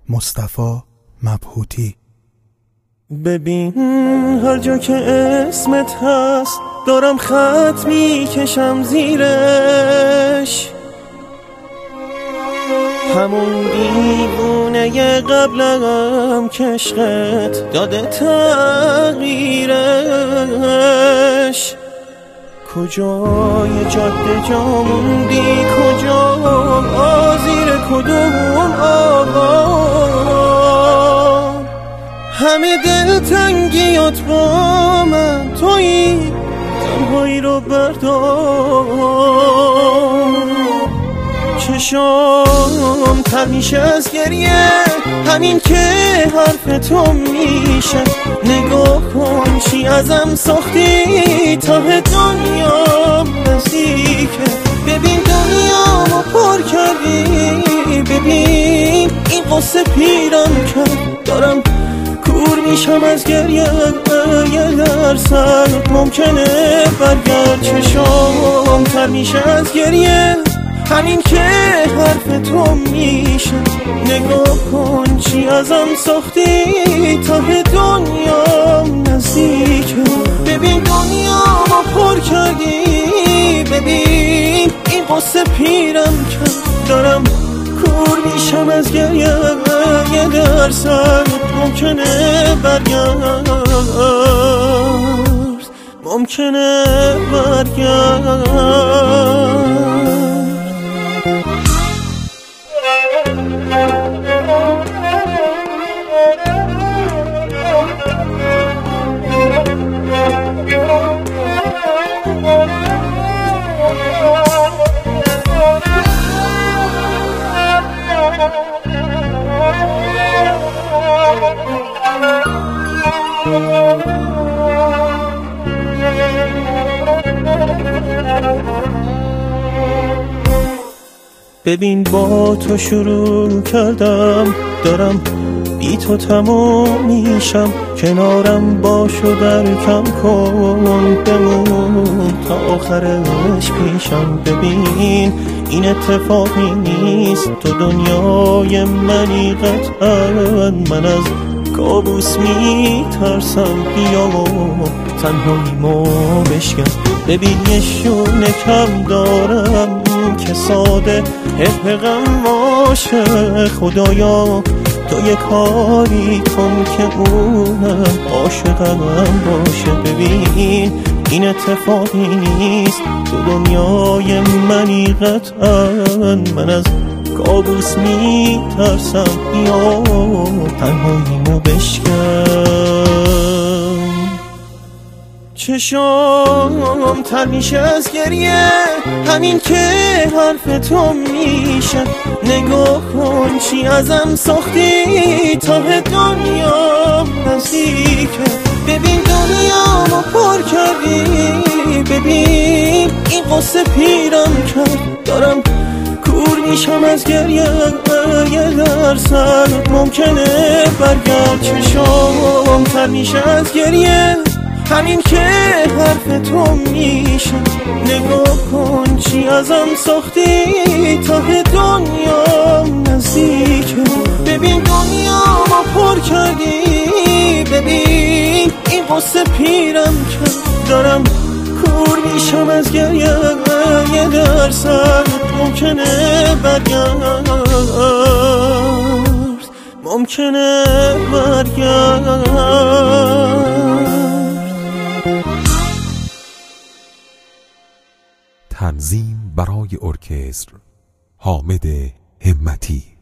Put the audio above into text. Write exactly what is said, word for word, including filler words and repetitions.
مصطفی مبهوتی. ببین هر جا که اسمت هست دارم خط میکشم زیرش، همون دیوونه قبلم که عشقت داده تغییرش. کجای جاده جا موندی، کجا زیر کدوم آقا، همه دلتنگیات با من تویی، تنهایی رو بردار. چشام تر میشه از گریه، همین که حرف تو میشه. نگاه کن چی ازم ساختی، ته دنیا نزدیکه. ببین دنیامو پر کردی، ببین این قصه پیرم کرد. دارم کور میشم از گریه، یه درصد ممکنه برگرد. چشام تر میشه از گریه، همین که حرف تو میشه. نگاه کن چی ازم ساختی، ته دنیا نزدیکه. ببین دنیا ما پر کردی، ببین این قصه پیرم کرد. دارم کور میشم از گریه، یه درصد ممکنه برگرد، ممکنه برگرد. ببین با تو شروع کردم، دارم بی تو تموم میشم. کنارم باش و در کم کن، بمون تا آخرش پیشم. ببین این اتفاقی نیست، تو دنیای منی قطعا. من از کابوس میترسم، بیا و تنهاییمو بشکن. ببین یه شونه کم دارم که ساده حقم باشه. خدایا تو یه کاری کن که اونم عاشقم باشه. ببین این اتفاقی نیست، تو دنیای منی قطعا. من از کابوس میترسم، یا تنهاییمو بشکن. چشام تر میشه از گریه، همین که حرف تو میشه. نگاه کن چی ازم ساختی، ته دنیا نزدیکه. ببین دنیامو پر کردی، ببین این قصه پیرم کرد. دارم کور میشم از گریه، یه درصد ممکنه برگرد. چشام تر میشه از گریه، همین که حرف تو میشه. نگاه کن چی ازم ساختی، ته دنیا نزدیکه. ببین دنیا ما پر کردی، ببین این قصه پیرم کرد. دارم کور میشم از گریه، یه درصد ممکنه برگرد، ممکنه برگرد. تنظیم برای ارکستر حامد همتی.